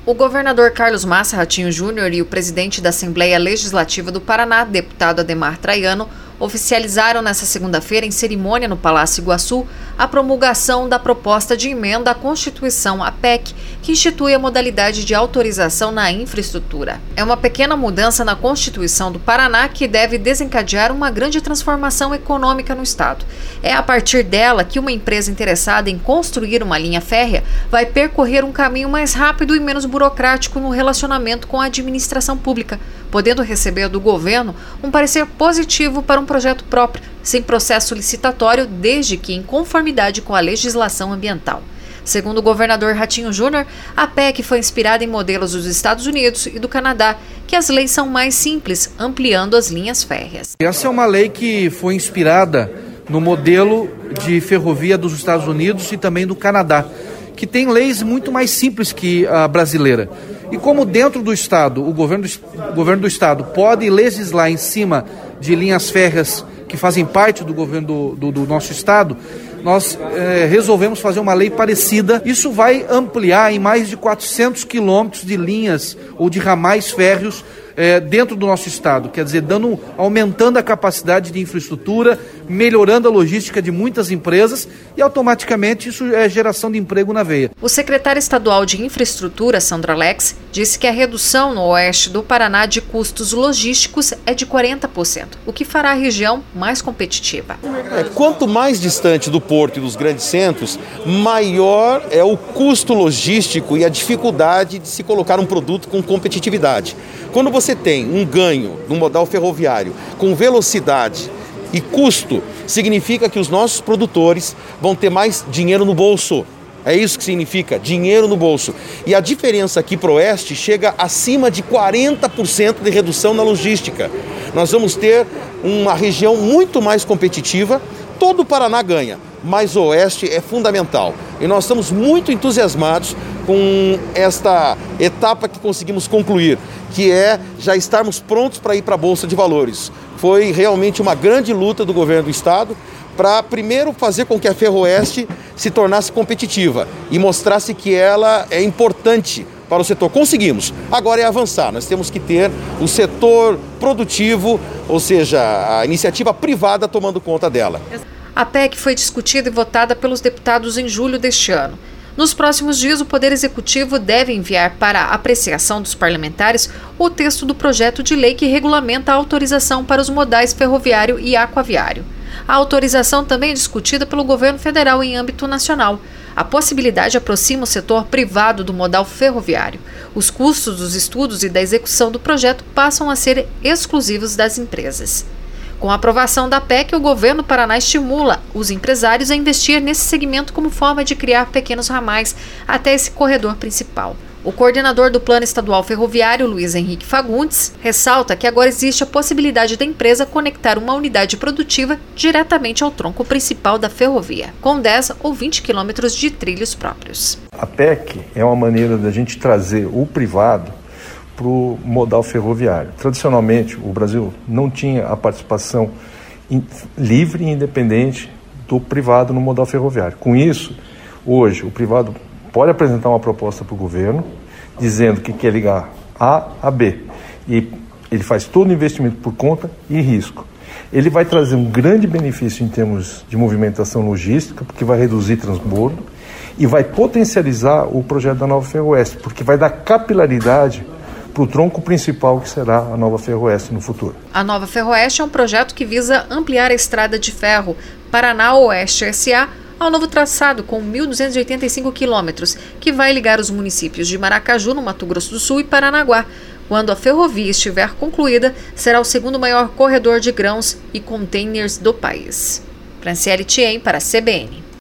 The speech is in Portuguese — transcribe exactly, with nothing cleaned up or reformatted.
O governador Carlos Massa Ratinho Júnior e o presidente da Assembleia Legislativa do Paraná, deputado Ademar Traiano, oficializaram nesta segunda-feira, em cerimônia no Palácio Iguaçu, a promulgação da proposta de emenda à Constituição, a P E C, que institui a modalidade de autorização na infraestrutura. É uma pequena mudança na Constituição do Paraná que deve desencadear uma grande transformação econômica no estado. É a partir dela que uma empresa interessada em construir uma linha férrea vai percorrer um caminho mais rápido e menos burocrático no relacionamento com a administração pública, podendo receber do governo um parecer positivo para um projeto próprio, sem processo licitatório, desde que em conformidade com a legislação ambiental. Segundo o governador Ratinho Júnior, a P E C foi inspirada em modelos dos Estados Unidos e do Canadá, que as leis são mais simples, ampliando as linhas férreas. Essa é uma lei que foi inspirada no modelo de ferrovia dos Estados Unidos e também do Canadá, que tem leis muito mais simples que a brasileira. E como dentro do Estado, o governo do, o governo do Estado pode legislar em cima de linhas férreas que fazem parte do governo do, do, do nosso Estado, nós eh, resolvemos fazer uma lei parecida. Isso vai ampliar em mais de quatrocentos quilômetros de linhas ou de ramais férreos eh, dentro do nosso Estado, quer dizer, dando, aumentando a capacidade de infraestrutura, melhorando a logística de muitas empresas e automaticamente isso é geração de emprego na veia. O secretário estadual de Infraestrutura, Sandro Alex, disse que a redução no oeste do Paraná de custos logísticos é de quarenta por cento, o que fará a região mais competitiva. É, quanto mais distante do porto e dos grandes centros, maior é o custo logístico e a dificuldade de se colocar um produto com competitividade. Quando você tem um ganho no modal ferroviário com velocidade e custo, significa que os nossos produtores vão ter mais dinheiro no bolso. É isso que significa, dinheiro no bolso. E a diferença aqui para o oeste chega acima de quarenta por cento de redução na logística. Nós vamos ter uma região muito mais competitiva. Todo o Paraná ganha, mas o oeste é fundamental. E nós estamos muito entusiasmados com esta etapa que conseguimos concluir, que é já estarmos prontos para ir para a Bolsa de Valores. Foi realmente uma grande luta do governo do estado para primeiro fazer com que a Ferroeste se tornasse competitiva e mostrasse que ela é importante para o setor. Conseguimos. Agora é avançar. Nós temos que ter o setor produtivo, ou seja, a iniciativa privada tomando conta dela. A P E C foi discutida e votada pelos deputados em julho deste ano. Nos próximos dias, o Poder Executivo deve enviar para a apreciação dos parlamentares o texto do projeto de lei que regulamenta a autorização para os modais ferroviário e aquaviário. A autorização também é discutida pelo governo federal em âmbito nacional. A possibilidade aproxima o setor privado do modal ferroviário. Os custos dos estudos e da execução do projeto passam a ser exclusivos das empresas. Com a aprovação da P E C, o governo do Paraná estimula os empresários a investir nesse segmento como forma de criar pequenos ramais até esse corredor principal. O coordenador do Plano Estadual Ferroviário, Luiz Henrique Fagundes, ressalta que agora existe a possibilidade da empresa conectar uma unidade produtiva diretamente ao tronco principal da ferrovia, com dez ou vinte quilômetros de trilhos próprios. A P E C é uma maneira da gente trazer o privado para o modal ferroviário. Tradicionalmente, o Brasil não tinha a participação in, livre e independente do privado no modal ferroviário. Com isso, hoje, o privado pode apresentar uma proposta para o governo, dizendo que quer ligar A a B. E ele faz todo o investimento por conta e risco. Ele vai trazer um grande benefício em termos de movimentação logística, porque vai reduzir transbordo, e vai potencializar o projeto da Nova Ferroeste, porque vai dar capilaridade para o tronco principal que será a Nova Ferroeste no futuro. A Nova Ferroeste é um projeto que visa ampliar a estrada de ferro Paraná Oeste S A ao novo traçado com mil duzentos e oitenta e cinco quilômetros, que vai ligar os municípios de Maracaju, no Mato Grosso do Sul, e Paranaguá. Quando a ferrovia estiver concluída, será o segundo maior corredor de grãos e containers do país. Franciele Thiem para a C B N.